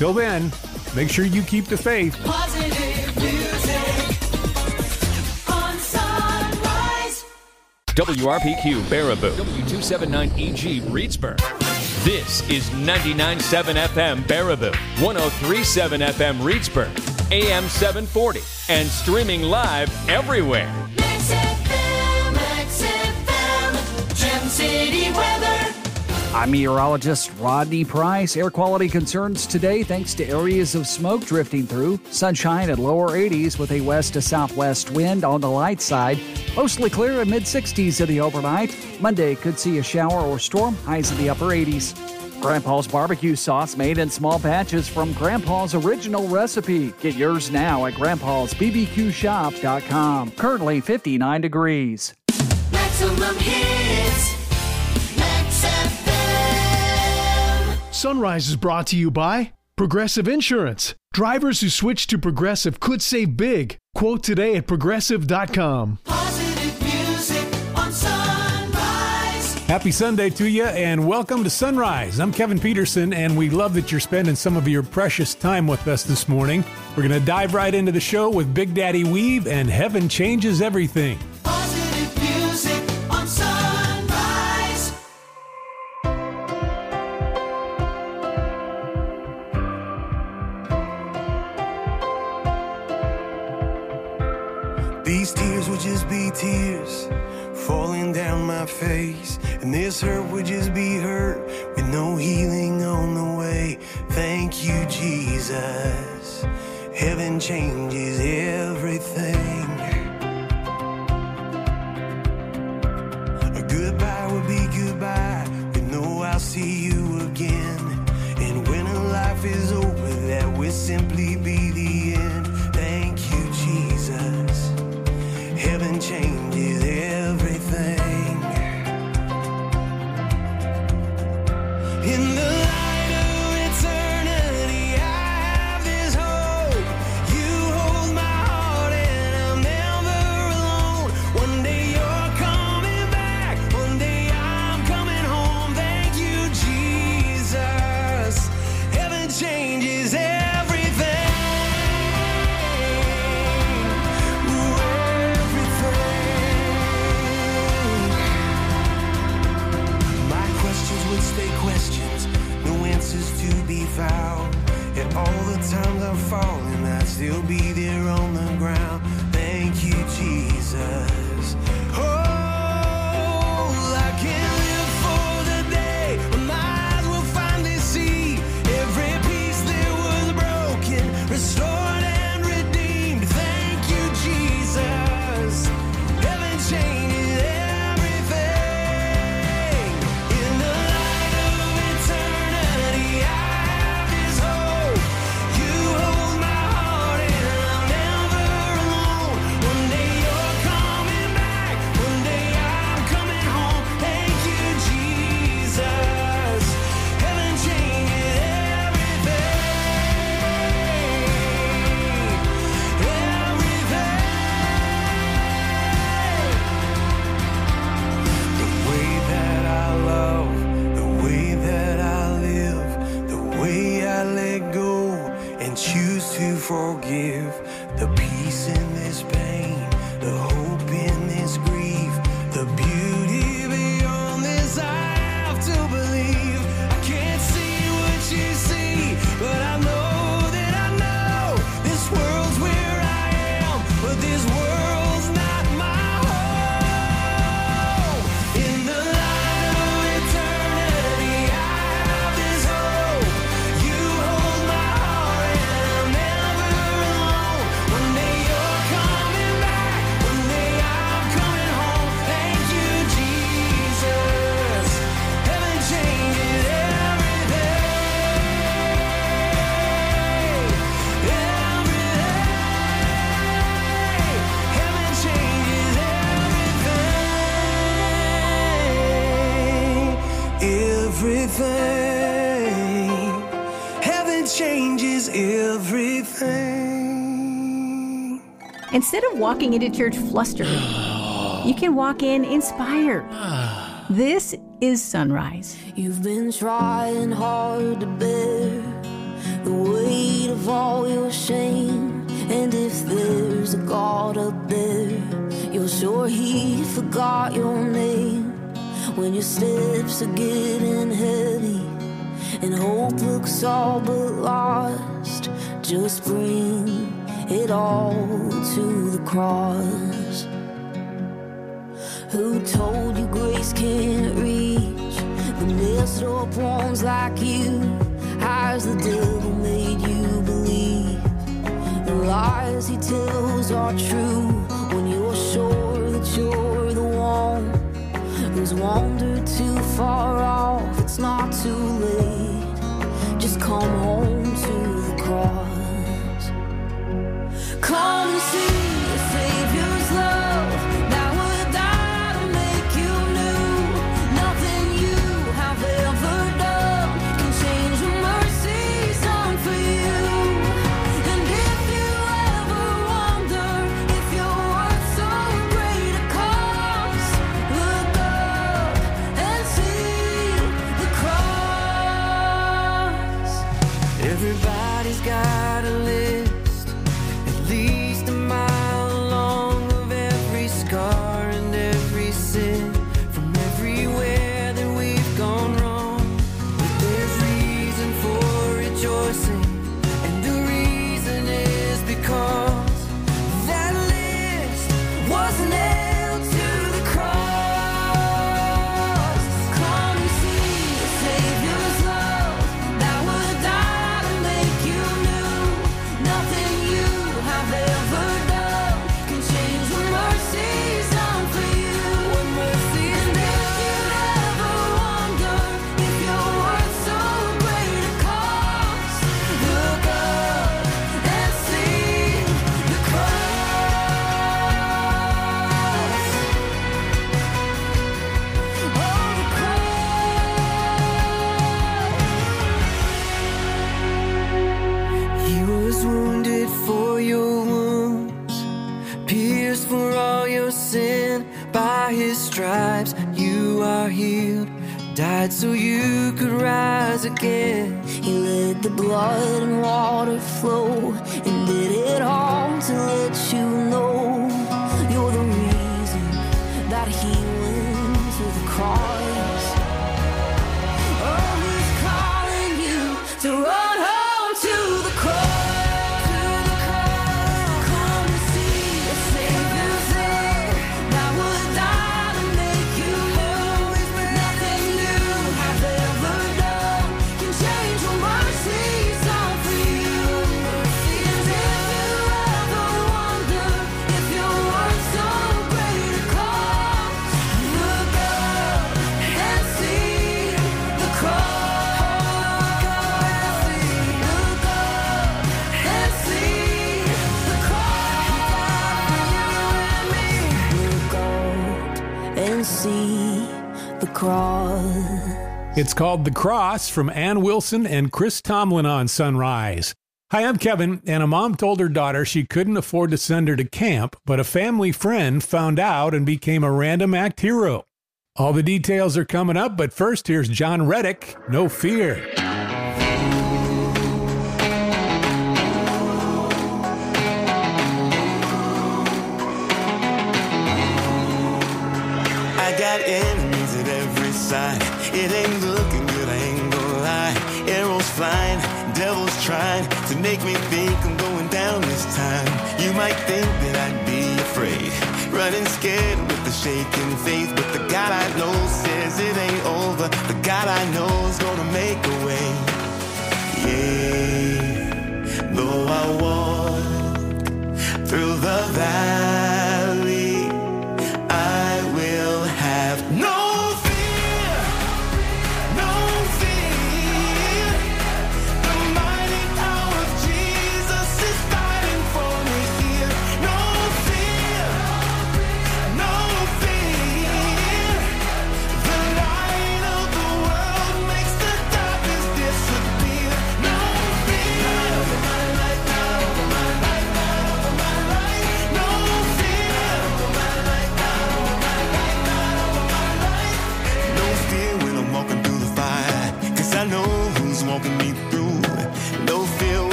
Until then, make sure you keep the faith. Positive music on Sunrise. WRPQ Baraboo, W279EG Reedsburg. This is 99.7 FM Baraboo, 103.7 FM Reedsburg, AM 740, and streaming live everywhere. XFM, Gem City weather. I'm meteorologist Rodney Price. Air quality concerns today thanks to areas of smoke drifting through. Sunshine at lower 80s with a west to southwest wind on the light side. Mostly clear in mid-60s in the overnight. Monday could see a shower or storm, highs in the upper 80s. Grandpa's barbecue sauce made in small batches from Grandpa's original recipe. Get yours now at grandpa'sbbqshop.com. Currently 59 degrees. Maximum hits. Max FM. Sunrise is brought to you by Progressive Insurance. Drivers who switch to Progressive could save big. Quote today at progressive.com. Positive music on Sunrise. Happy Sunday to you and welcome to Sunrise. I'm Kevin Peterson and we love that you're spending some of your precious time with us this morning. We're going to dive right into the show with Big Daddy Weave and Heaven Changes Everything. Positive music on Sunrise. These tears would just be tears falling down my face, and this hurt would just be hurt with no healing on the way. Thank you, Jesus. Heaven changes everything. A goodbye would be goodbye with no I'll see you again. And when a life is over, that will simply be the end. Thank you, Jesus. Heaven changes everything. In the light of eternity, I have this hope. You hold my heart and I'm never alone. One day you're coming back, one day I'm coming home. Thank you, Jesus. Heaven changes everything. Would stay questions, no answers to be found. And all the times I've fallen, I'd still be there on the ground. Thank you, Jesus. Oh, I can live for the day when my eyes will finally see every piece that was broken, restored and redeemed. Thank you, Jesus. Heaven changes everything. In the light of eternity, I have this hope. You hold my heart and I'm never alone. One day you're coming back, one day I'm coming home. Thank you, Jesus. Heaven changes everything. The way that I love, the way that I live, the way I let go and choose to forgive. The peace in this pain, the hope in this grief, the beauty beyond this I have to believe. I can't see what you see, but I know that I know this world's where I am, but this world's not my home. In the light of eternity, I have this hope. You hold my heart and I'm never alone. One day you're coming back, one day I'm coming home. Thank you, Jesus. Heaven changes everything. Heaven changes everything. Heaven changes everything. Instead of walking into church flustered, you can walk in inspired. This is Sunrise. You've been trying hard to bear the weight of all your shame. And if there's a God up there, you're sure he forgot your name. When your steps are getting heavy and hope looks all but lost, just bring it all to the cross. Who told you grace can't reach the messed up ones like you? Has the devil made you believe the lies he tells are true? When you're sure that you're the one who's wandered too far off, it's not too late. Just come home to the cross. Come and see the Savior's love that would die to make you new. Nothing you have ever done can change the mercies done for you. And if you ever wonder if you're worth so great a cost, look up and see the cross. Everybody's got a list, at least a mile long, of every scar and every sin from everywhere that we've gone wrong. But there's reason for rejoicing, and the reason is because that list was nailed to the cross. Come and see the Savior's love that would die to make you new. Nothing you have ever done can change the mercies done for you. And if you ever wonder if you're worth so great a cost, look up and see the cross. Oh, the cross. He was wounded for your wounds, pierced for all your sin. By his stripes you are healed, died so you could rise again. He let the blood and water flow and did it all to let you know you're the reason that he went to the cross. Oh, he's calling you to run home to the cross. Come and see the Savior's there that would die to make you new. Nothing you have ever done can change your mercies done for you. And if you ever wonder if you're worth so great a cost, look up and see the cross. Look up and see the cross. Look up and see the cross. It's called The Cross from Ann Wilson and Chris Tomlin on Sunrise. Hi, I'm Kevin, and a mom told her daughter she couldn't afford to send her to camp, but a family friend found out and became a random act hero. All the details are coming up, but first here's John Reddick, No Fear. I got enemies at every side. It ain't looking good, I ain't gonna lie. Arrows flying, devils trying to make me think I'm going down this time. You might think that I'd be afraid, running scared with the shaking faith, but the God I know says it ain't over. The God I know is gonna make a way. Yeah, though I walk through the valley, I will have no fear, no fear. The mighty power of Jesus is fighting for me here. No fear, no fear. The light of the world makes the darkness disappear. No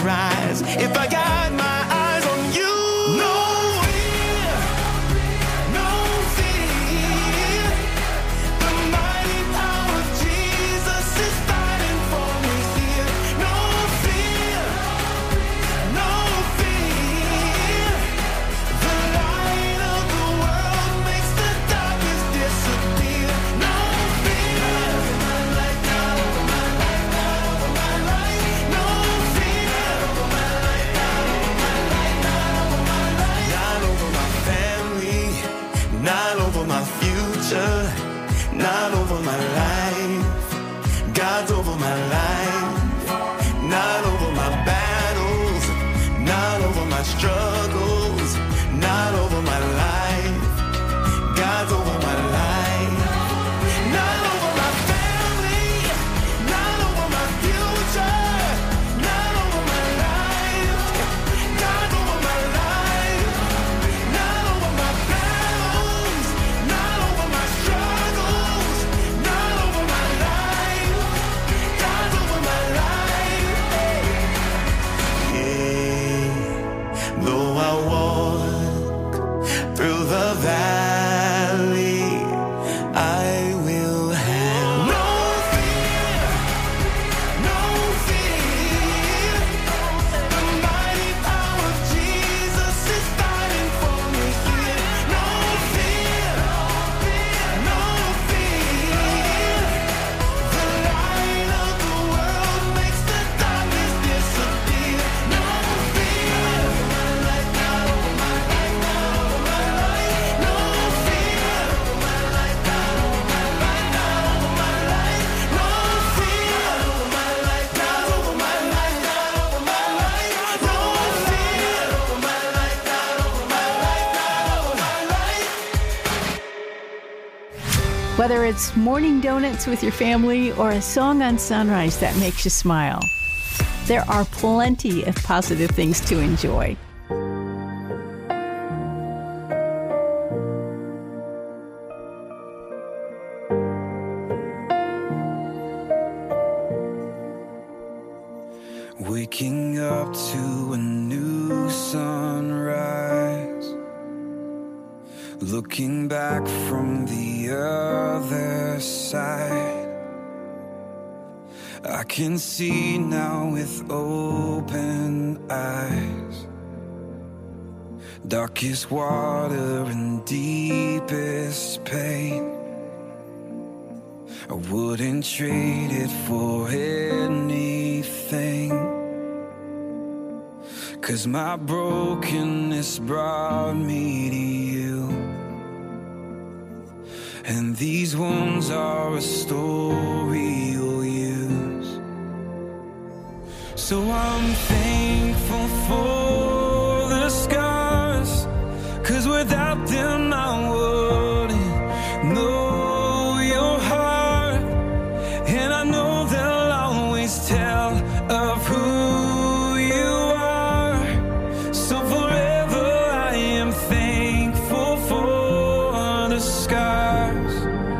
rise. If I got my eyes on you, no fear, no fear. The mighty power of Jesus is fighting for me here. No fear, no fear. The light of the world makes the darkness disappear. No fear. My life, God over my life, God over my life. No fear. Over my life, God over my life, God over my life. Not over my family, not over my future, not over my life. God's over my life, not over my battles, not over my struggles, not over my life. God's over my life, not over my family, not over my future, not over my life. God's over my life, not over my battles, not over my struggles, not over my life. God's over my life. Yeah. Though I walk through the valley, I will have no fear, no fear. The mighty power of Jesus is fighting for me here. No fear, no fear. The light of the world makes the darkness disappear. No fear. My life, God over my life, God over my life. No fear. My life, God over my life, God over my life. No fear. My life, God over my life, God over my life. No fear. My life, God over my life, God over my life. Whether it's morning donuts with your family or a song on sunrise that makes you smile, there are plenty of positive things to enjoy. Waking up to a new sunrise, looking back from the other side. I can see now with open eyes. Darkest water and deepest pain, I wouldn't trade it for anything. 'Cause my brokenness brought me to you, and these wounds are a story you'll use. So I'm thankful for the scars, 'cause without them I wouldn't know your heart. And I know they'll always tell of who you are. So forever I am thankful for the scars.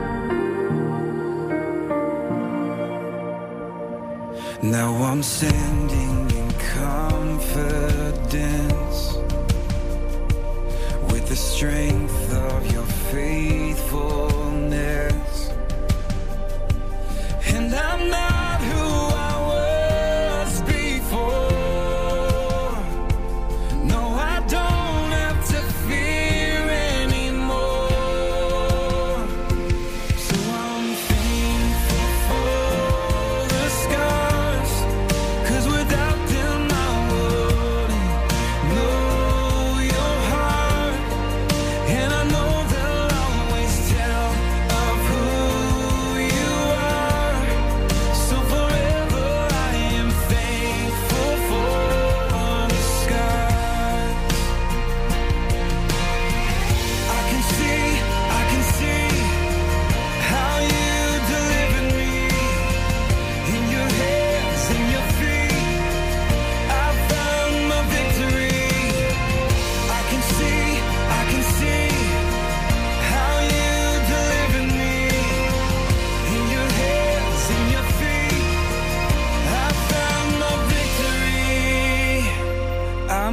Now I'm standing in confidence, with the strength of your faithfulness. And I'm not who I was before. No, I don't have to fear anymore. So I'm thankful for the scars, 'cause without them I wouldn't know your heart. And I know they'll always tell of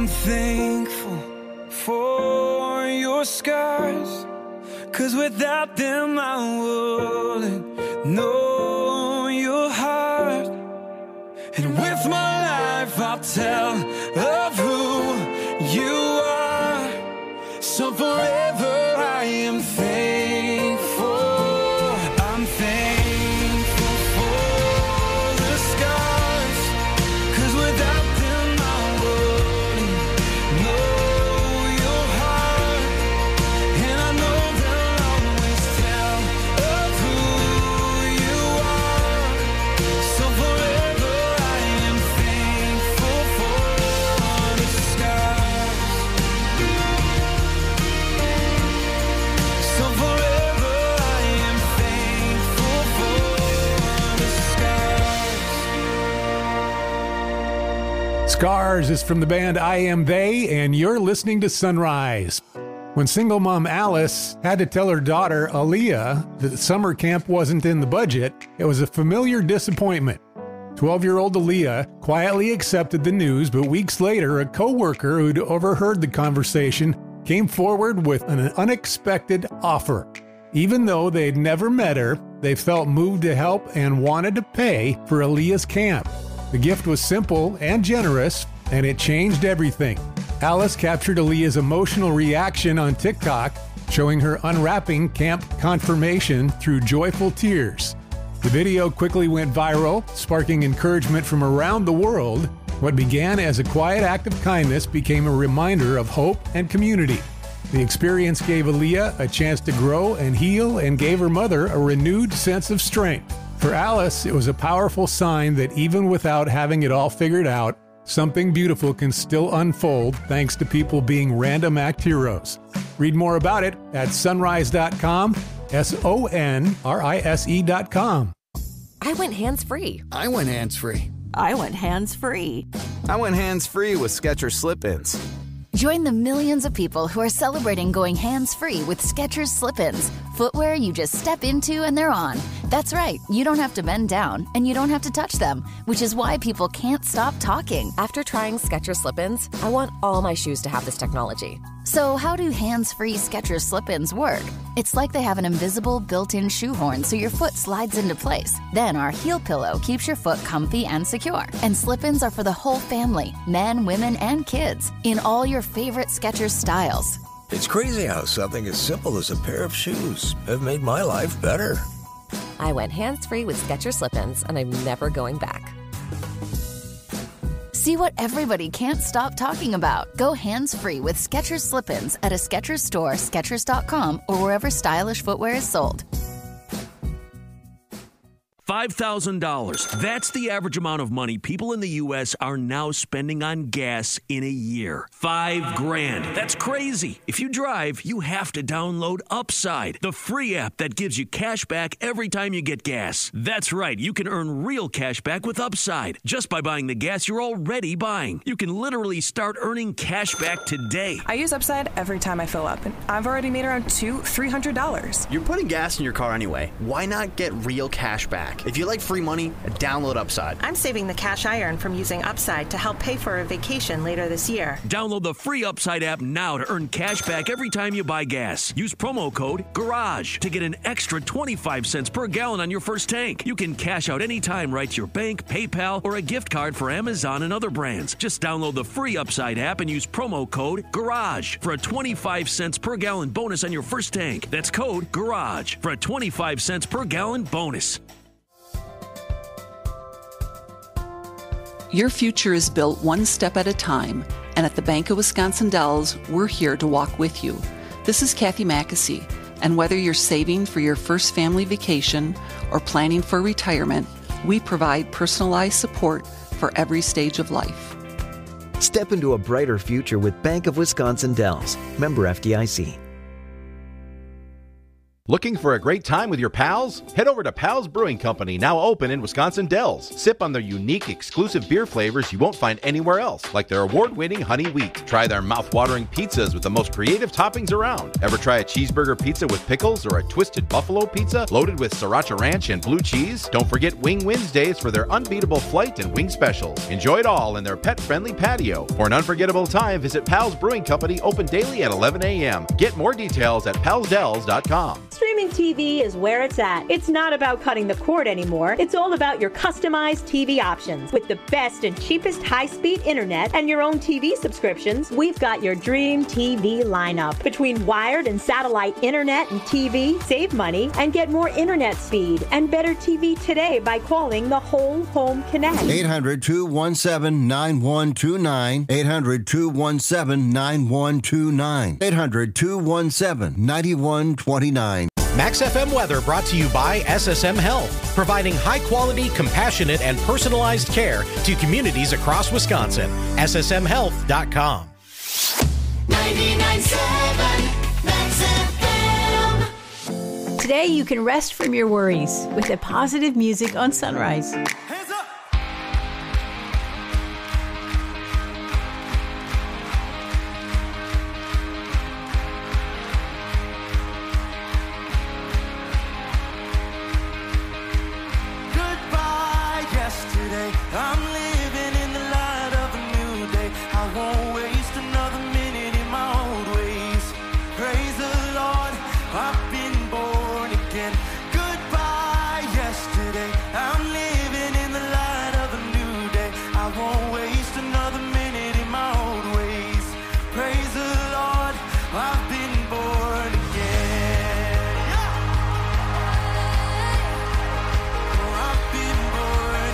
I'm thankful for your scars, 'cause without them I wouldn't know your heart. And with my life I'll tell of who you are. So forever I am thankful. I'm thankful for the scars, 'cause without them I wouldn't know your heart. And I know they'll always tell of who you are. So forever I am thankful for the scars. So forever I am thankful for the scars. Scars is from the band I Am They, and you're listening to Sunrise. When single mom Alice had to tell her daughter Aaliyah that summer camp wasn't in the budget, it was a familiar disappointment. 12-year-old Aaliyah quietly accepted the news, but weeks later, a co-worker who'd overheard the conversation came forward with an unexpected offer. Even though they'd never met her, they felt moved to help and wanted to pay for Aaliyah's camp. The gift was simple and generous, and it changed everything. Alice captured Aaliyah's emotional reaction on TikTok, showing her unwrapping camp confirmation through joyful tears. The video quickly went viral, sparking encouragement from around the world. What began as a quiet act of kindness became a reminder of hope and community. The experience gave Aaliyah a chance to grow and heal and gave her mother a renewed sense of strength. For Alice, it was a powerful sign that even without having it all figured out, something beautiful can still unfold thanks to people being random act heroes. Read more about it at sonrise.com, sonrise.com. I went hands-free. I went hands-free. I went hands-free. I went hands-free with Skechers Slip-ins. Join the millions of people who are celebrating going hands-free with Skechers Slip-ins. Footwear you just step into and they're on. That's right, you don't have to bend down and you don't have to touch them, which is why people can't stop talking. After trying Skechers Slip-ins, I want all my shoes to have this technology. So how do hands-free Skechers Slip-ins work? It's like they have an invisible built-in shoe horn so your foot slides into place. Then our heel pillow keeps your foot comfy and secure. And Slip-ins are for the whole family, men, women, and kids, in all your favorite Skechers styles. It's crazy how something as simple as a pair of shoes have made my life better. I went hands-free with Skechers Slip-ins, and I'm never going back. See what everybody can't stop talking about. Go hands-free with Skechers Slip-ins at a Skechers store, Skechers.com, or wherever stylish footwear is sold. $5,000. That's the average amount of money people in the U.S. are now spending on gas in a year. $5,000. That's crazy. If you drive, you have to download Upside, the free app that gives you cash back every time you get gas. That's right. You can earn real cash back with Upside just by buying the gas you're already buying. You can literally start earning cash back today. I use Upside every time I fill up, and I've already made around $200-$300. You're putting gas in your car anyway. Why not get real cash back? If you like free money, download Upside. I'm saving the cash I earn from using Upside to help pay for a vacation later this year. Download the free Upside app now to earn cash back every time you buy gas. Use promo code GARAGE to get an extra 25 cents per gallon on your first tank. You can cash out anytime right to your bank, PayPal, or a gift card for Amazon and other brands. Just download the free Upside app and use promo code GARAGE for a 25 cents per gallon bonus on your first tank. That's code GARAGE for a 25 cents per gallon bonus. Your future is built one step at a time, and at the Bank of Wisconsin Dells, we're here to walk with you. This is Kathy Mackesy, and whether you're saving for your first family vacation or planning for retirement, we provide personalized support for every stage of life. Step into a brighter future with Bank of Wisconsin Dells. Member FDIC. Looking for a great time with your pals? Head over to Pals Brewing Company, now open in Wisconsin Dells. Sip on their unique, exclusive beer flavors you won't find anywhere else, like their award-winning Honey Wheat. Try their mouth-watering pizzas with the most creative toppings around. Ever try a cheeseburger pizza with pickles or a twisted buffalo pizza loaded with sriracha ranch and blue cheese? Don't forget Wing Wednesdays for their unbeatable flight and wing specials. Enjoy it all in their pet-friendly patio. For an unforgettable time, visit Pals Brewing Company, open daily at 11 a.m. Get more details at palsdells.com. Streaming TV is where it's at. It's not about cutting the cord anymore. It's all about your customized TV options. With the best and cheapest high-speed internet and your own TV subscriptions, we've got your dream TV lineup. Between wired and satellite internet and TV, save money and get more internet speed and better TV today by calling the Whole Home Connect. 800-217-9129. 800-217-9129. 800-217-9129. Max FM weather brought to you by SSM Health, providing high-quality, compassionate, and personalized care to communities across Wisconsin. SSMHealth.com. 99.7 Max FM. Today you can rest from your worries with the positive music on Sunrise. I'm living in the light of a new day. I won't waste another minute in my old ways. Praise the Lord, I've been born again. Goodbye yesterday. I'm living in the light of a new day. I won't waste another minute in my old ways. Praise the Lord, I've been born again. I've been born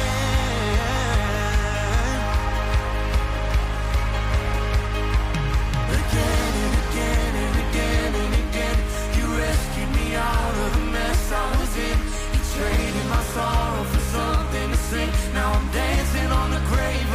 out of the mess I was in. You traded my sorrow for something to sing. Now I'm dancing on the grave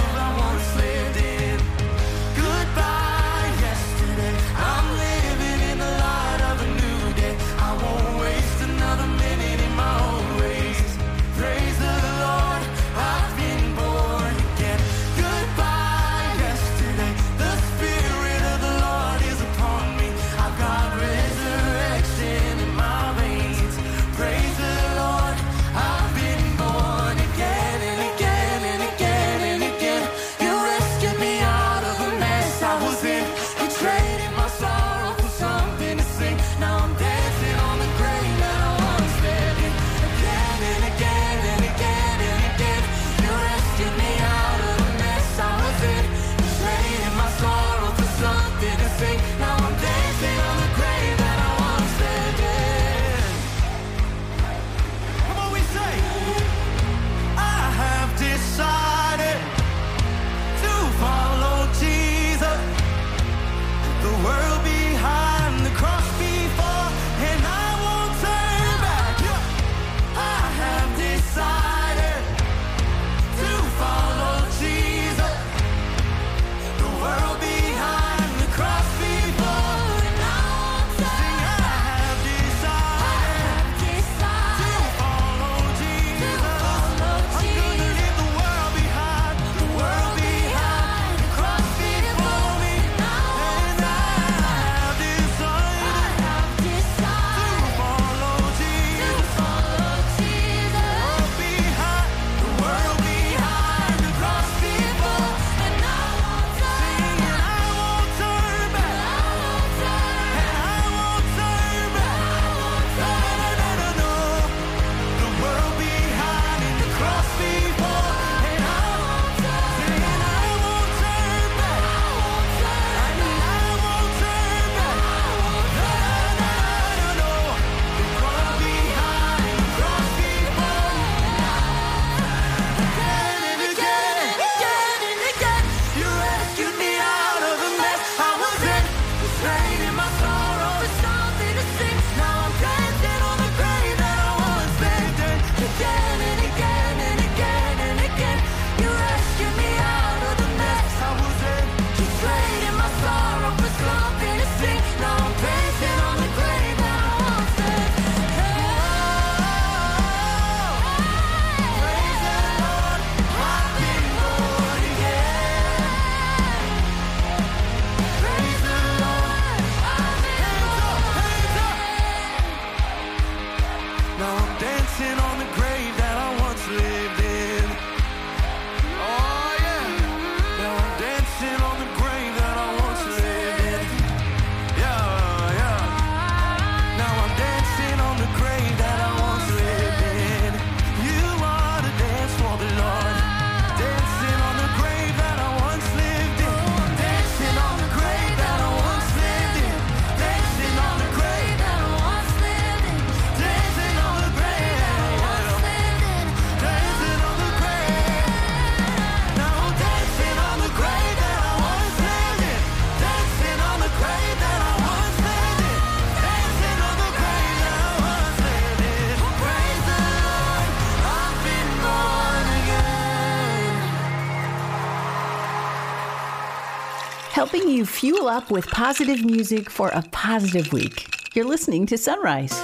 helping you fuel up with positive music for a positive week. You're listening to Sunrise.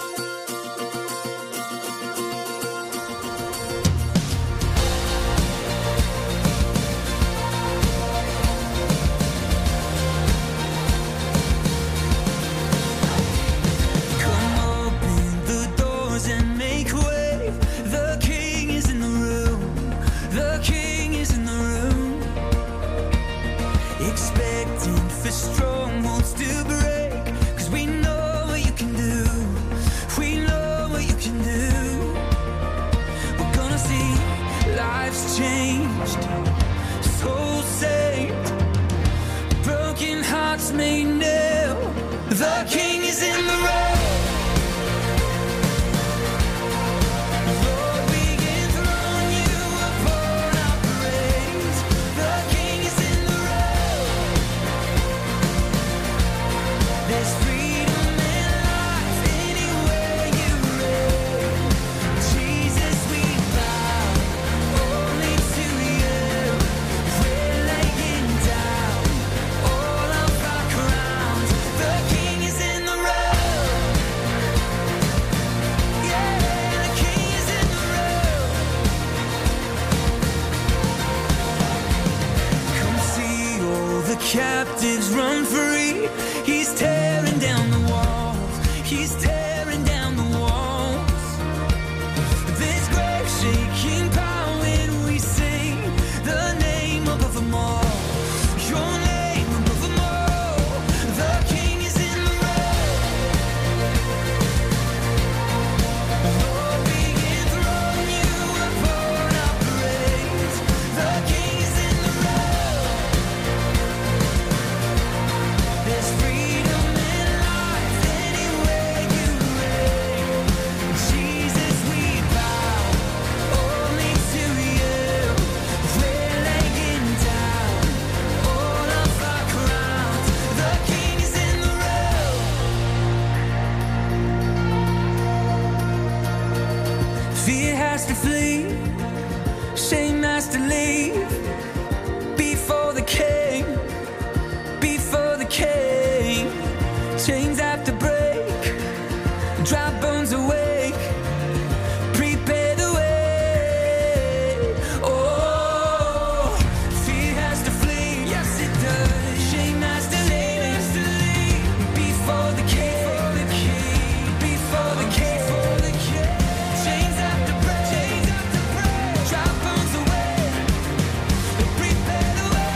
Captives run free. He's tearing down the walls. He's tearing down the walls. This grave-shaking power when we sing the name above them all. Your name above them all. The King is in the room. Lord, we enthrone you upon our praise. The King is in the room. There's freedom in life anywhere you reign. Jesus, we bow only to you. We're laying down all of our crowns. The King is in the room. Fear has to flee, shame has to leave before the King. Before the King, chains have to break, dry bones awake, prepare the way. Oh, fear has to flee, yes it does. Shame has to leave, before the King, before the King, chains have to break, dry bones awake, prepare the way.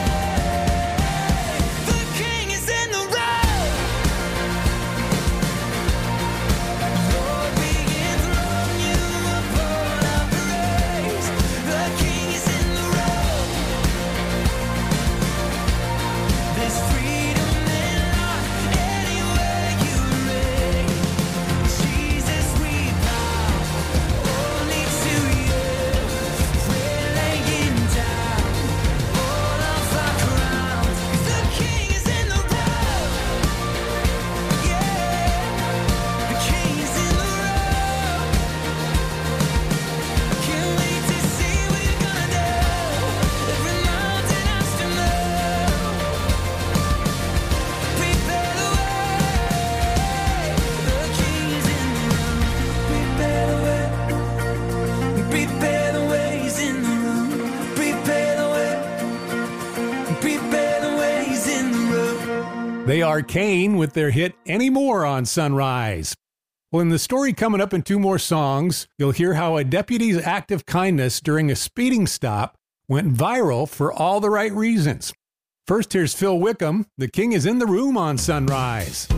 They are Kane with their hit Anymore on Sunrise. Well, in the story coming up in two more songs, you'll hear how a deputy's act of kindness during a speeding stop went viral for all the right reasons. First, here's Phil Wickham. The King is in the room on Sunrise.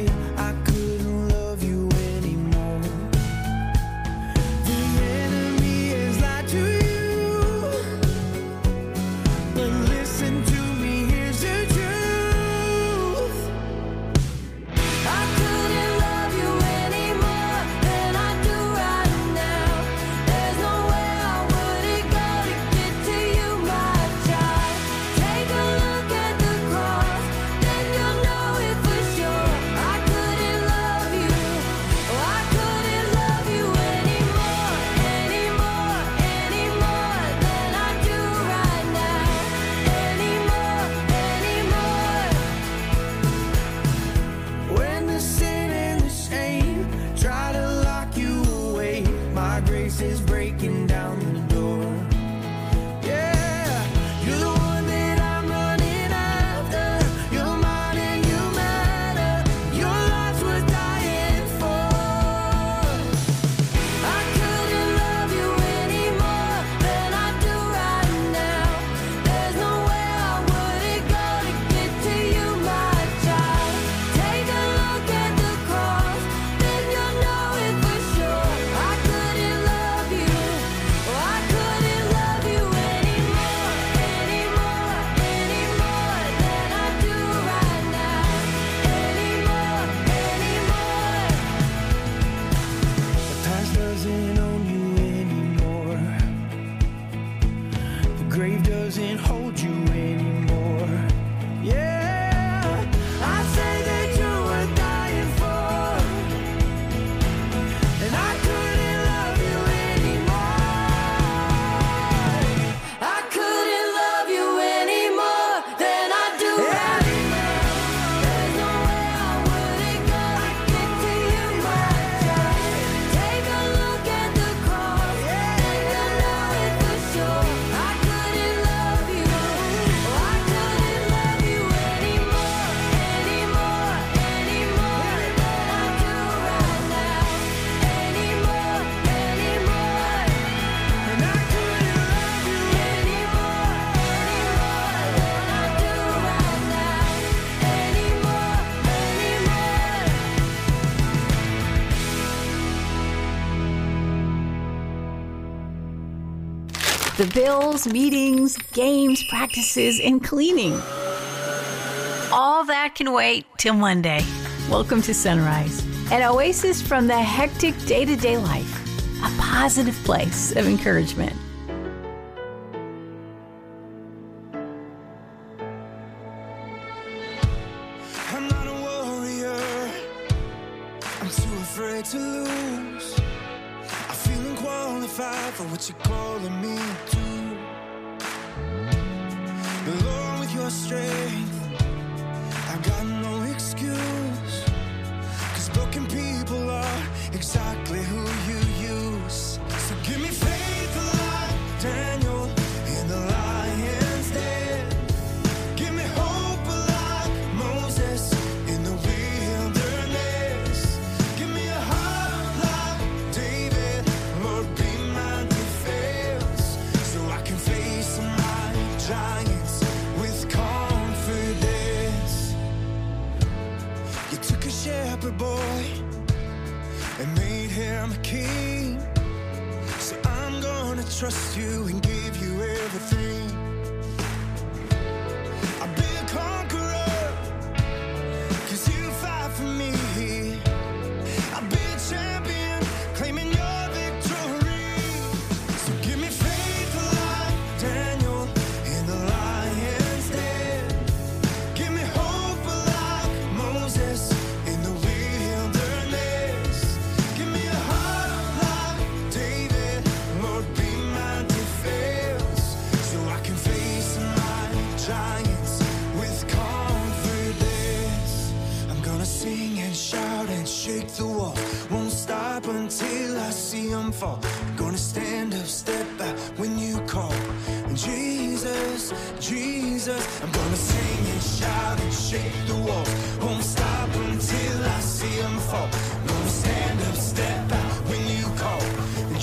I couldn't love you anymore. The enemy voices breaking down the door. Yeah, you're the one that I'm running after. You're mine and you matter. Your life's worth dying for. I couldn't love you any more than I do right now. There's nowhere I wouldn't go to get to you, my child. Take a look at the cross, then you'll know it for sure. I couldn't love you, oh, I couldn't love you anymore, anymore, anymore than I do right now. Anymore, anymore. The past doesn't own you anymore. The grave doesn't hold you anymore. Yeah, I say that you're worth dying for, and I couldn't love you anymore. I couldn't love you anymore than I do right now. There's no way I wouldn't go to get to you, my child. Take a look at the cross, then you'll know it for sure. I couldn't love you, oh, I couldn't love you anymore, anymore, anymore than I do right now. Anymore, anymore. And I couldn't love you anymore, anymore than I do right now. Anymore, anymore. The bills, meetings, games, practices, and cleaning. All that can wait till Monday. Welcome to Sunrise, an oasis from the hectic day-to-day life, a positive place of encouragement. I'm not a warrior. I'm too afraid to lose. I feel unqualified for what you're calling me to. But Lord, with your strength, I got no excuse. 'Cause broken people are exactly who you use. So give me faith like Daniel in the lion's den. Give me hope like Moses in the wilderness. Give me a heart like David, Lord, be my defense. So I can face my giants with confidence. You took a shepherd boy and made him a king. So I'm gonna trust you and give you everything. I'll be a conqueror, 'cause you fight for me. I'll be a champion, claiming your victory. So give me faith like Daniel in the lion's den. Give me hope like Moses in the wilderness. Give me a heart like David, Lord, be my defense. So I can face my giants with confidence. I'm gonna sing and shout and shake the wall. Won't stop until I see them fall. I'm gonna stand up, step back when you call. And Jesus, Jesus, I'm gonna sing and shout and shake the walls. Won't stop until I see them fall. I'm gonna stand up, step back when you call. And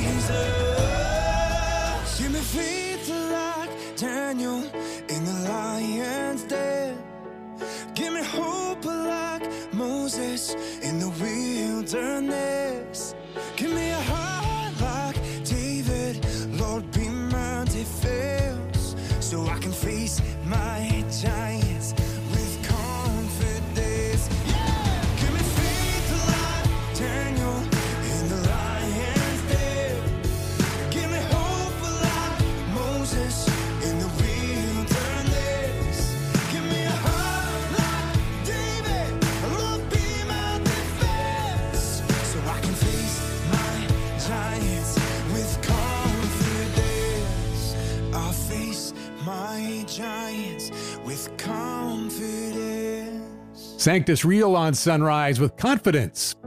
Jesus, give me faith like Daniel in the lion's den. Give me hope like Moses in the wilderness. Give me a heart like David, Lord, be my defense. So I can face my giants with confidence. Yeah! Give me faith like Daniel in the lion's den. Give me hope like Moses in the wilderness. Give me a heart like David, Lord, be my defense. So I can face my giants with confidence. I'll face my giants with confidence. Sanctus Real on Sunrise with confidence.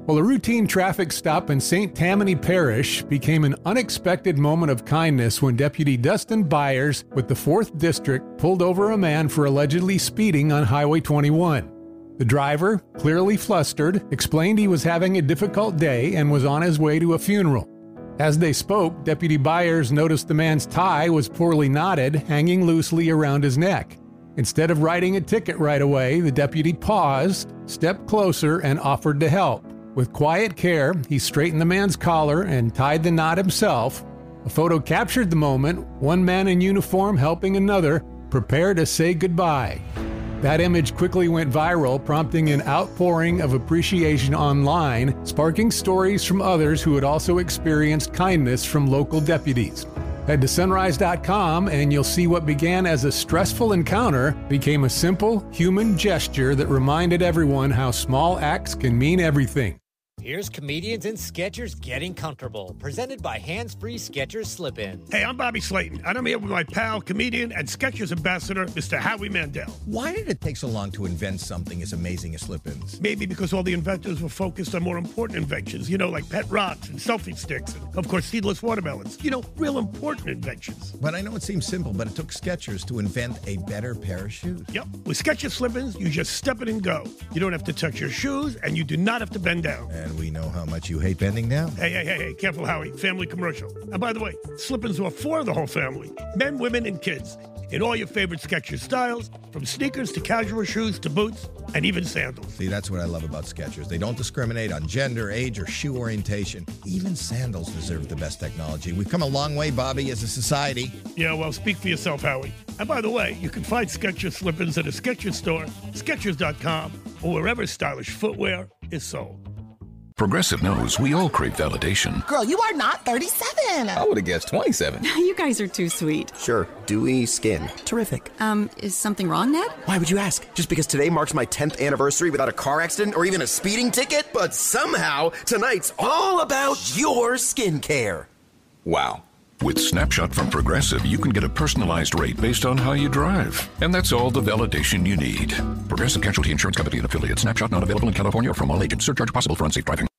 Well, a routine traffic stop in St. Tammany Parish became an unexpected moment of kindness when Deputy Dustin Byers with the 4th District pulled over a man for allegedly speeding on Highway 21. The driver, clearly flustered, explained he was having a difficult day and was on his way to a funeral. As they spoke, Deputy Byers noticed the man's tie was poorly knotted, hanging loosely around his neck. Instead of writing a ticket right away, the deputy paused, stepped closer, and offered to help. With quiet care, he straightened the man's collar and tied the knot himself. A photo captured the moment, one man in uniform helping another prepare to say goodbye. That image quickly went viral, prompting an outpouring of appreciation online, sparking stories from others who had also experienced kindness from local deputies. Head to sunrise.com and you'll see what began as a stressful encounter became a simple human gesture that reminded everyone how small acts can mean everything. Here's Comedians and Sketchers Getting Comfortable, presented by Hands-Free Skechers Slip-Ins. Hey, I'm Bobby Slayton, and I'm here with my pal, comedian, and Skechers ambassador, Mr. Howie Mandel. Why did it take so long to invent something as amazing as slip-ins? Maybe because all the inventors were focused on more important inventions, like pet rocks and selfie sticks, and, of course, seedless watermelons. Real important inventions. But I know it seems simple, but it took Skechers to invent a better pair of shoes. Yep. With Skechers Slip-ins, you just step it and go. You don't have to touch your shoes, and you do not have to bend down. And we know how much you hate bending down. Hey, careful, Howie. Family commercial. And by the way, Slip-ins are for the whole family. Men, women, and kids. In all your favorite Skechers styles, from sneakers to casual shoes to boots, and even sandals. See, that's what I love about Skechers. They don't discriminate on gender, age, or shoe orientation. Even sandals deserve the best technology. We've come a long way, Bobby, as a society. Yeah, well, speak for yourself, Howie. And by the way, you can find Skechers Slip-ins at a Skechers store, Skechers.com, or wherever stylish footwear is sold. Progressive knows we all crave validation. Girl, you are not 37. I would have guessed 27. You guys are too sweet. Sure, dewy skin. Terrific. Is something wrong, Ned? Why would you ask? Just because today marks my 10th anniversary without a car accident or even a speeding ticket? But somehow, tonight's all about your skincare. Wow. With Snapshot from Progressive, you can get a personalized rate based on how you drive. And that's all the validation you need. Progressive Casualty Insurance Company and affiliates. Snapshot not available in California or from all agents. Surcharge possible for unsafe driving.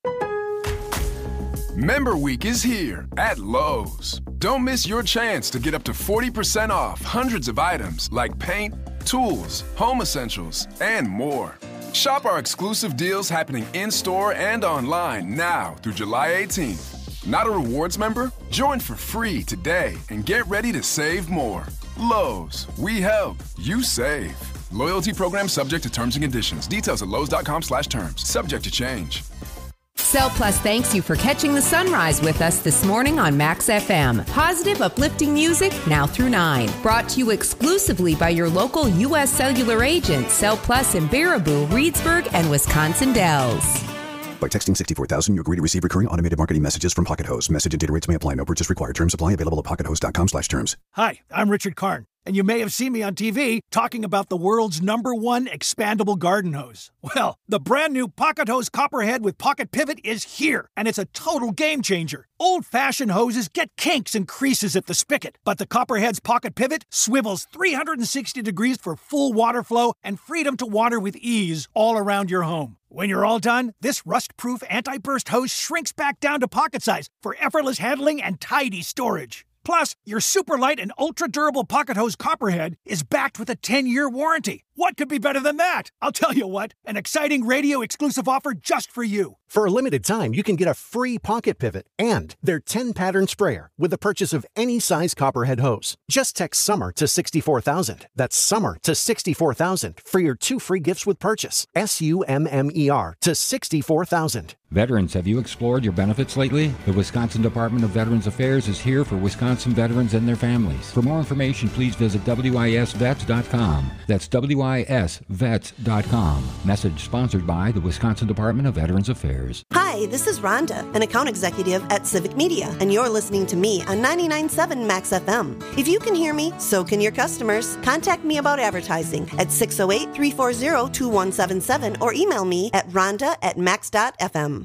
Member Week is here at Lowe's. Don't miss your chance to get up to 40% off hundreds of items like paint, tools, home essentials, and more. Shop our exclusive deals happening in-store and online now through July 18th. Not a rewards member? Join for free today and get ready to save more. Lowe's, we help, you save. Loyalty program subject to terms and conditions. Details at lowes.com/terms. Subject to change. Cell Plus thanks you for catching the sunrise with us this morning on Max FM. Positive, uplifting music now through 9. Brought to you exclusively by your local U.S. Cellular agent, Cell Plus in Baraboo, Reedsburg, and Wisconsin Dells. By texting 64,000, you agree to receive recurring automated marketing messages from Pocket Host. Message and data rates may apply. No purchase required. Terms apply. Available at pockethost.com/terms. Hi, I'm Richard Karn, and you may have seen me on TV talking about the world's #1 expandable garden hose. Well, the brand new Pocket Hose Copperhead with Pocket Pivot is here, and it's a total game changer. Old-fashioned hoses get kinks and creases at the spigot, but the Copperhead's Pocket Pivot swivels 360 degrees for full water flow and freedom to water with ease all around your home. When you're all done, this rust-proof anti-burst hose shrinks back down to pocket size for effortless handling and tidy storage. Plus, your super light and ultra-durable Pocket Hose Copperhead is backed with a 10-year warranty. What could be better than that? I'll tell you what, an exciting radio-exclusive offer just for you. For a limited time, you can get a free Pocket Pivot and their 10-pattern sprayer with the purchase of any size Copperhead hose. Just text SUMMER to 64,000. That's SUMMER to 64,000 for your 2 free gifts with purchase. SUMMER to 64,000. Veterans, have you explored your benefits lately? The Wisconsin Department of Veterans Affairs is here for Wisconsin veterans and their families. For more information, please visit WISVets.com. That's WISVets.com. Message sponsored by the Wisconsin Department of Veterans Affairs. Hi, this is Rhonda, an account executive at Civic Media, and you're listening to me on 99.7 Max FM. If you can hear me, so can your customers. Contact me about advertising at 608-340-2177 or email me at rhonda@max.fm.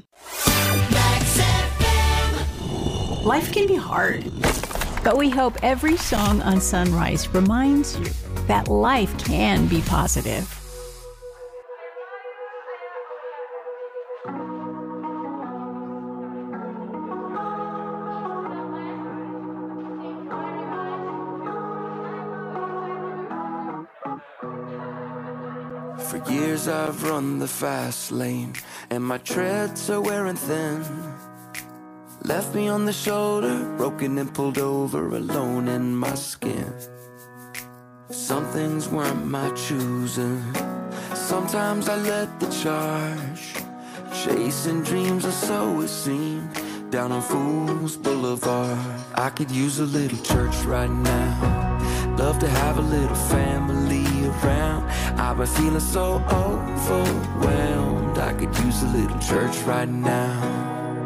Life can be hard, but we hope every song on Sunrise reminds you that life can be positive. For years I've run the fast lane, and my treads are wearing thin. Left me on the shoulder, broken and pulled over, alone in my skin. Some things weren't my choosing. Sometimes I led the charge, chasing dreams, or so it seemed, down on Fools Boulevard. I could use a little church right now. Love to have a little family around. I've been feeling so overwhelmed. I could use a little church right now.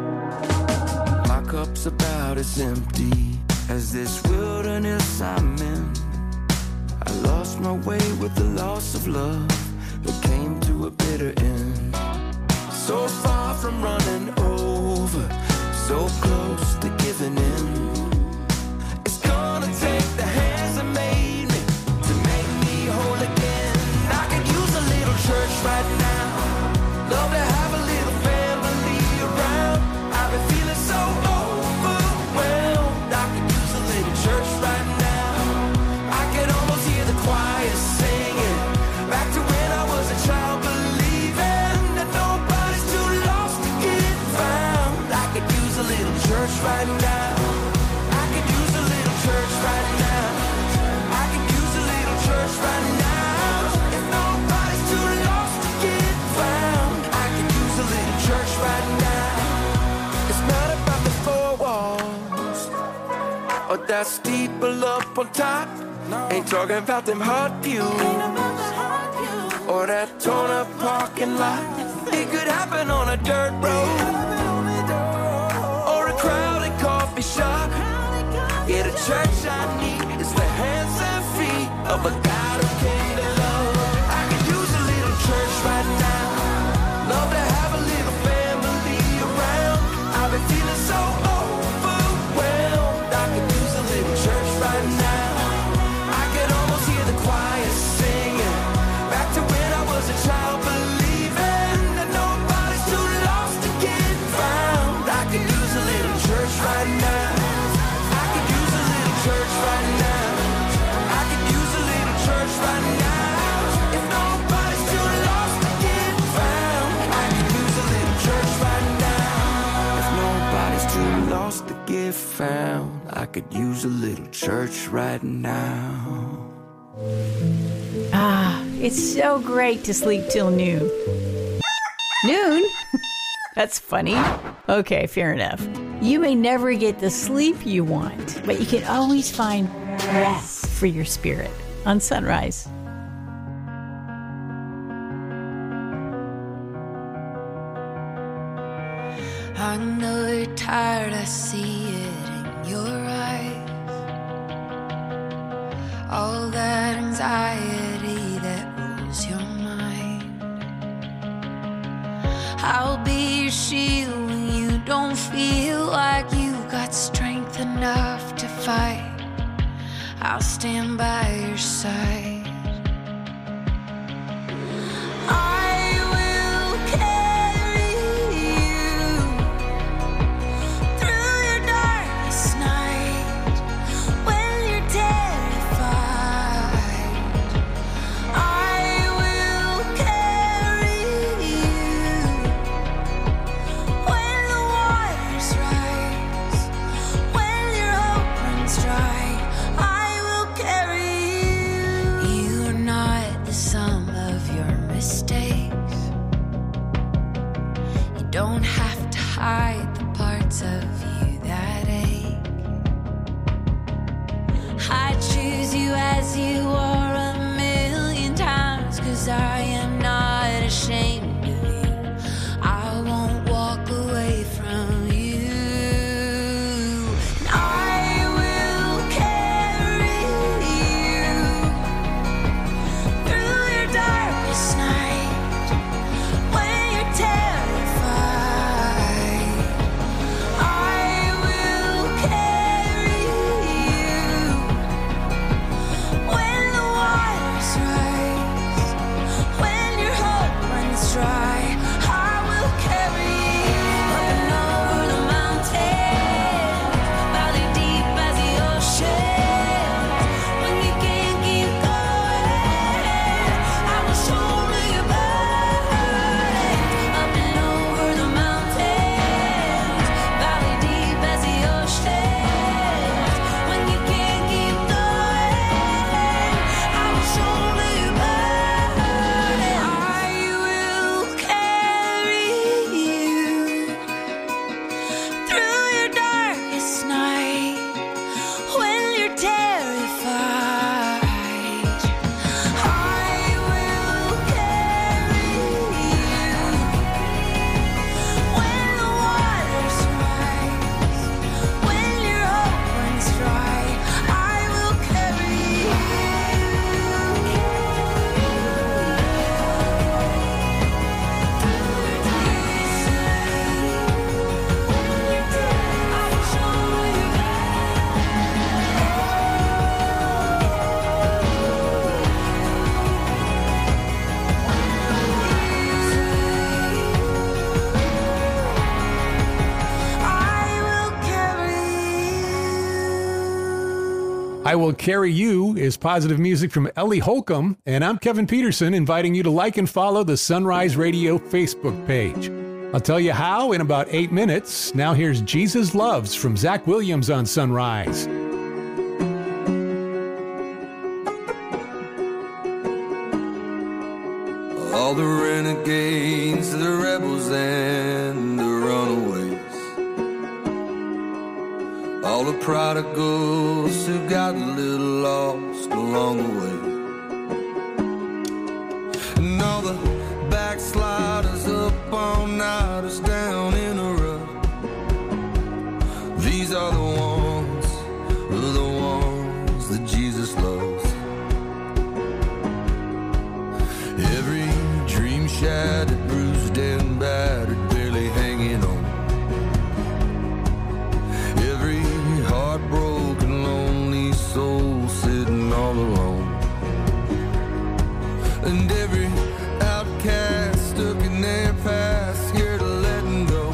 My cup's about as empty as this wilderness I'm in. I lost my way with the loss of love that came to a bitter end. So far from running over, so close to giving in. It's gonna take the hands that made me to make me whole again. I could use a little church right now. Love to have a little family around. I've been feeling so overwhelmed. I could use a little church right now. I could almost hear the choir singing back to when I was a child, believing that nobody's too lost to get found. I could use a little church right now. I could use a little church right now. I could use a little church right now. If nobody's too lost to get found, I could use a little church right now. It's not about the four walls or that steeple up on top. Ain't talking about them hot views or that torn up parking lot. It could happen on a dirt road or a crowded coffee shop. Yeah, the church I need is the hands and feet of a God who came to love. I could use a little church right now. Love to have a little family around. I've been feeling so overwhelmed. I could use a little church right now. I could almost hear the choir singing back to when I was a child, believing that nobody's too lost to get found. I could use a little church right now. I could use a little church right now. I could use a little church right now. If nobody's too lost to get found, I could use a little church right now. If nobody's too lost to get found, I could use a little church right now. Ah, it's so great to sleep till noon. Noon? That's funny. Okay, fair enough. You may never get the sleep you want, but you can always find rest for your spirit on Sunrise. I know you're tired, I see it in your eyes. All that anxiety that rules your mind. I'll be your shield when you don't feel like you got strength enough to fight. I'll stand by your side. I will carry you through your darkest night when you're terrified. I will carry you when the waters rise, when your hope runs dry. I will carry you. You are not the sum of your mistakes. You don't have to hide the parts of you that ache. I choose you as you are 1,000,000 times, 'cause I am not ashamed of you. I won't walk away from you. And I will carry you through your darkest night when you're terrified. I will carry you when the I Will Carry You is positive music from Ellie Holcomb, and I'm Kevin Peterson, inviting you to like and follow the Sunrise Radio Facebook page. I'll tell you how in about 8 minutes. Now here's Jesus Loves from Zach Williams on Sunrise. All the renegades, the rebels, and the runaways. All the prodigals who got a little lost along the way. And all the backsliders up all nighters down in a rut. These are the ones that Jesus loves. Every dream shattered, bruised and battered, barely hanging on. Every heartbroken, lonely soul sitting all alone. And every outcast stuck in their past, scared of letting go.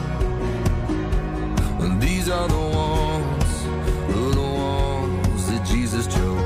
And these are the ones that Jesus chose.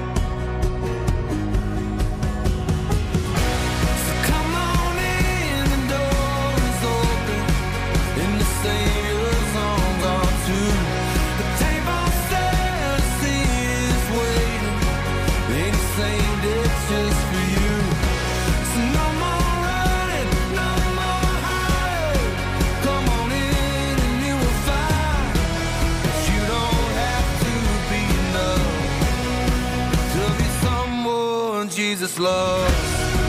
Jesus loves.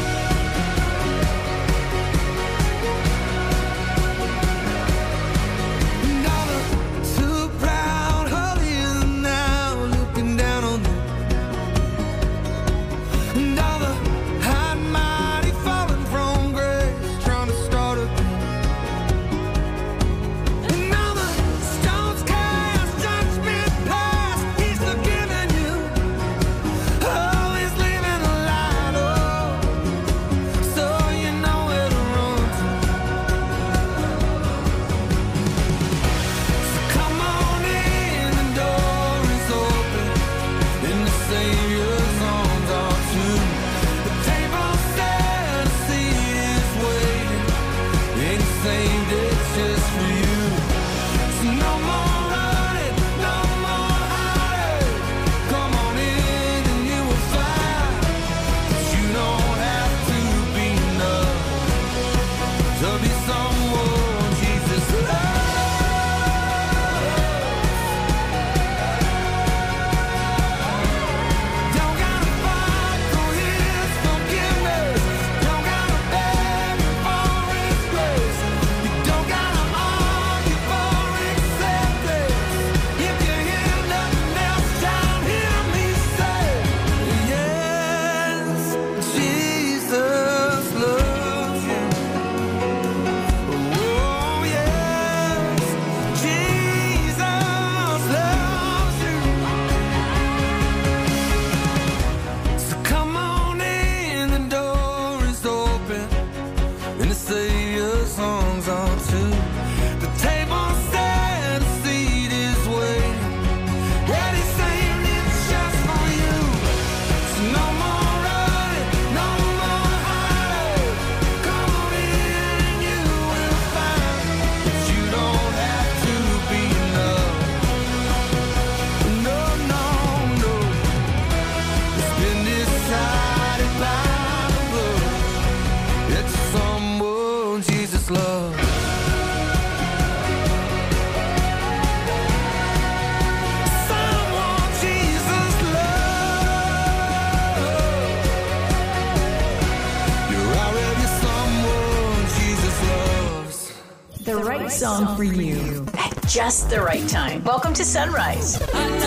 Song for you at just the right time. Welcome to Sunrise.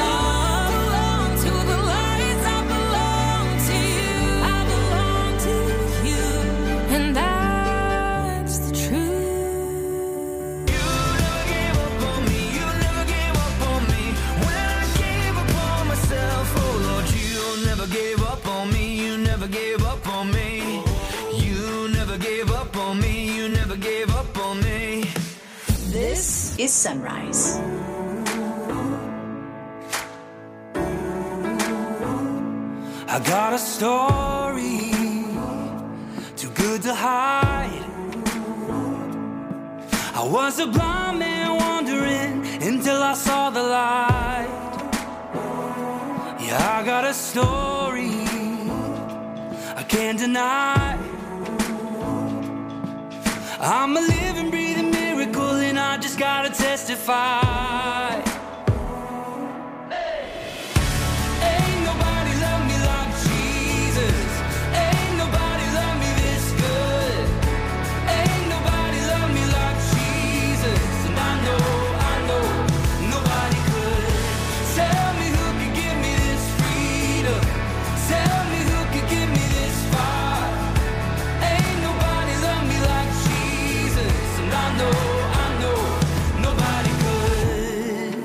And that's the truth. You never gave up on me. You never gave up on me. When I gave up on myself, oh Lord, you never gave up on me. You never gave up on me. You never gave up on me. You never gave up on me. This is Sunrise. I got a story too good to hide. I was a blind man wandering until I saw the light. Yeah, I got a story I can't deny. I'm a living, breathing miracle, and I just gotta testify. Ain't nobody love me like Jesus. Ain't nobody love me this good. Ain't nobody love me like Jesus. And I know nobody could. Tell me who could give me this freedom. Tell me who could give me this fire. Ain't nobody love me like Jesus. And I know nobody could.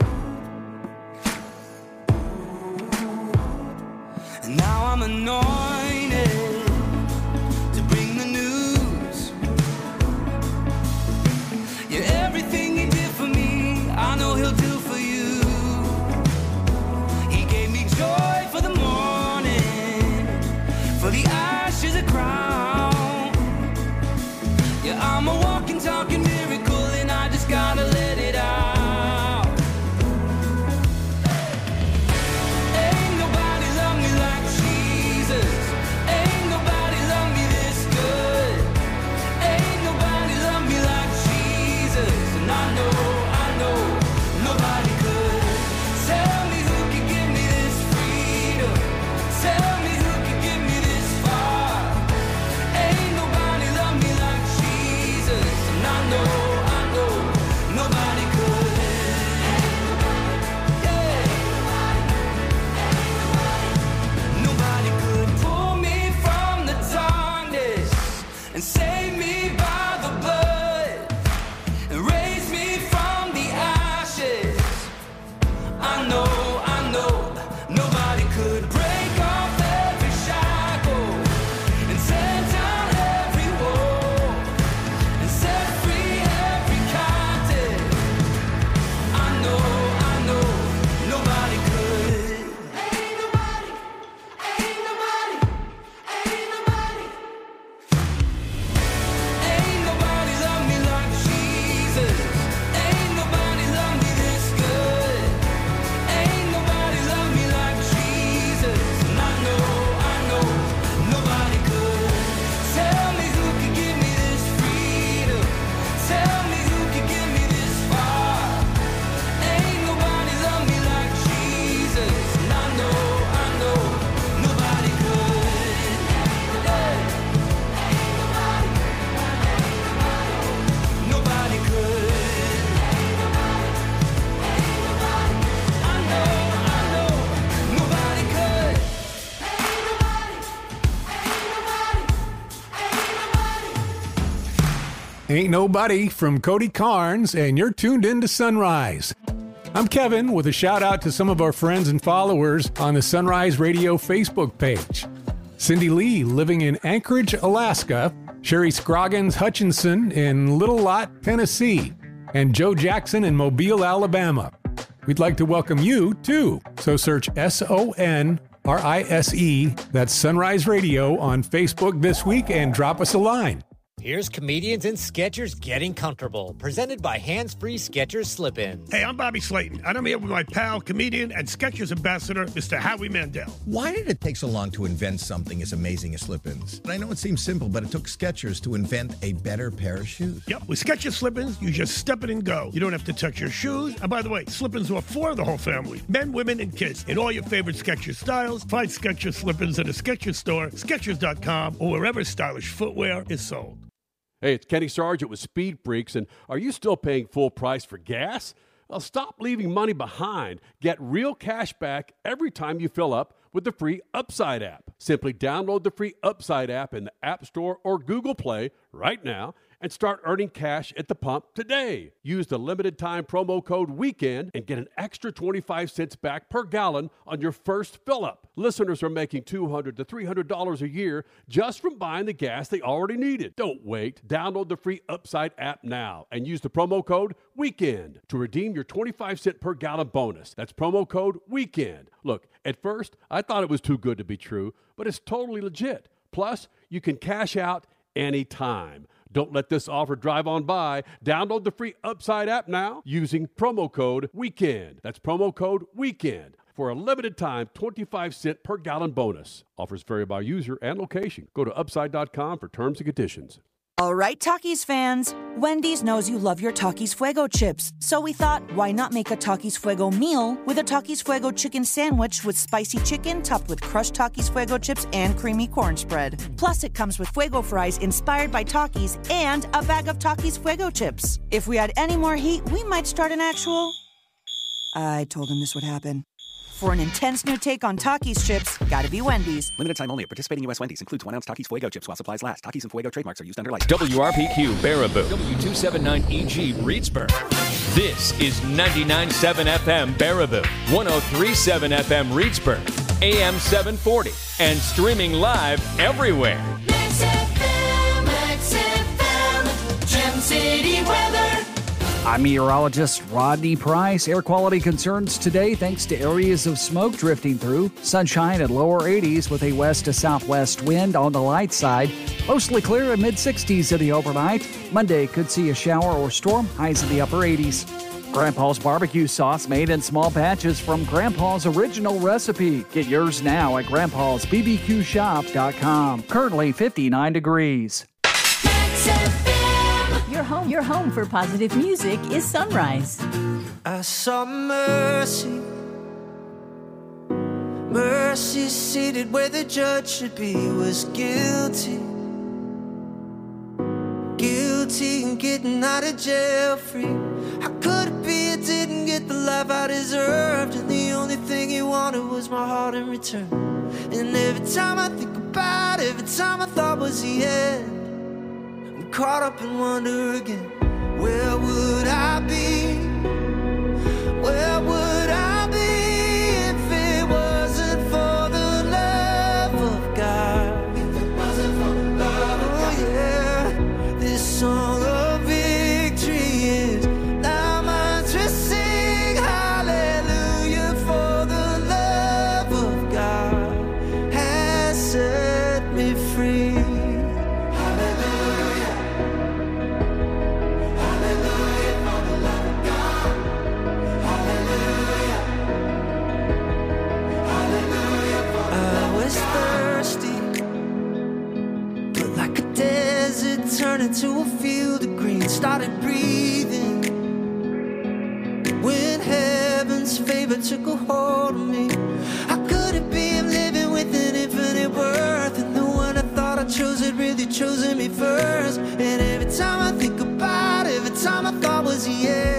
And now I'm anointed to bring the news. Yeah, everything he did for me, I know he'll do for you. He gave me joy for the morning, for the ashes a crown. Yeah, I'm a walking, talking miracle, and I just gotta let it out. Ain't nobody love me like Jesus. Ain't nobody love me this good. Ain't nobody love me like Jesus. And I know nobody could. Tell me who could give me this freedom. Tell me who could give me this fire. Ain't nobody love me like Jesus. And I know nobody could. Yeah. Nobody could pull me from the darkness and save me by the blood and raise me from the ashes. I know nobody could break off every shackle and tear down every wall and set free every captive. I know nobody could. Ain't nobody. Ain't nobody love me like Jesus. Ain't nobody love me this good. Ain't nobody love me like Jesus. And I know nobody could. Tell me who could give me this freedom. Tell me who could give me this fire. Ain't nobody love me like Jesus. And I know nobody could. Nobody could. I know nobody could. Ain't Nobody from Cody Carnes, and you're tuned in to Sunrise. I'm Kevin with a shout out to some of our friends and followers on the Sunrise Radio Facebook page. Cindy Lee living in Anchorage, Alaska, Sherry Scroggins Hutchinson in Little Lot, Tennessee, and Joe Jackson in Mobile, Alabama. We'd like to welcome you too, so search SONRISE, that's Sunrise Radio, on Facebook this week and drop us a line. Here's Comedians and Sketchers Getting Comfortable, presented by Hands Free Skechers Slip-Ins. Hey, I'm Bobby Slayton, and I'm here with my pal, comedian, and Skechers ambassador, Mr. Howie Mandel. Why did it take so long to invent something as amazing as slip-ins? I know it seems simple, but it took Skechers to invent a better pair of shoes. Yep, with Skechers Slip-ins, you just step it and go. You don't have to touch your shoes. And by the way, Slip-ins are for the whole family, men, women, and kids, in all your favorite Skechers styles. Find Skechers Slip-ins at a Skechers store, Skechers.com, or wherever stylish footwear is sold. Hey, it's Kenny Sargent with Speed Freaks, and are you still paying full price for gas? Well, stop leaving money behind. Get real cash back every time you fill up with the free Upside app. Simply download the free Upside app in the App Store or Google Play right now and start earning cash at the pump today. Use the limited time promo code WEEKEND and get an extra 25 cents back per gallon on your first fill-up. Listeners are making $200 to $300 a year just from buying the gas they already needed. Don't wait. Download the free Upside app now and use the promo code WEEKEND to redeem your 25 cent per gallon bonus. That's promo code WEEKEND. Look, at first, I thought it was too good to be true, but it's totally legit. Plus, you can cash out anytime. Don't let this offer drive on by. Download the free Upside app now using promo code WEEKEND. That's promo code WEEKEND for a limited time 25 cent per gallon bonus. Offers vary by user and location. Go to Upside.com for terms and conditions. All right, Takis fans. Wendy's knows you love your Takis Fuego chips. So we thought, why not make a Takis Fuego meal with a Takis Fuego chicken sandwich with spicy chicken topped with crushed Takis Fuego chips and creamy corn spread. Plus, it comes with Fuego fries inspired by Takis and a bag of Takis Fuego chips. If we had any more heat, we might start an actual... I told him this would happen. For an intense new take on Takis chips, gotta be Wendy's. Limited time only at participating U.S. Wendy's. Includes 1 ounce Takis Fuego chips while supplies last. Takis and Fuego trademarks are used under license. WRPQ Baraboo. W279EG Reedsburg. This is 99.7 FM Baraboo. 103.7 FM Reedsburg. AM 740. And streaming live everywhere. XFM, Gem City weather. I'm meteorologist Rodney Price. Air quality concerns today thanks to areas of smoke drifting through. Sunshine at lower 80s with a west to southwest wind on the light side. Mostly clear and mid-60s in the overnight. Monday could see a shower or storm, highs in the upper 80s. Grandpa's barbecue sauce made in small batches from Grandpa's original recipe. Get yours now at grandpa'sbbqshop.com. Currently 59 degrees. Your home for positive music is Sunrise. I saw mercy. Mercy seated where the judge should be was guilty. Guilty and getting out of jail free. How could it be I didn't get the life I deserved? And the only thing he wanted was my heart in return. And every time I think about it, every time I thought was the end, caught up in wonder again. Where would I be? Where would I be if it wasn't for the love of God? If it wasn't for the love of God. Oh yeah, this song of victory is now mine to sing. Hallelujah, for the love of God has set me free. Turned into a field of green, started breathing when heaven's favor took a hold of me. How could it be I'm living with an infinite worth, and the one I thought I chose had really chosen me first? And every time I think about it, every time I thought was the end,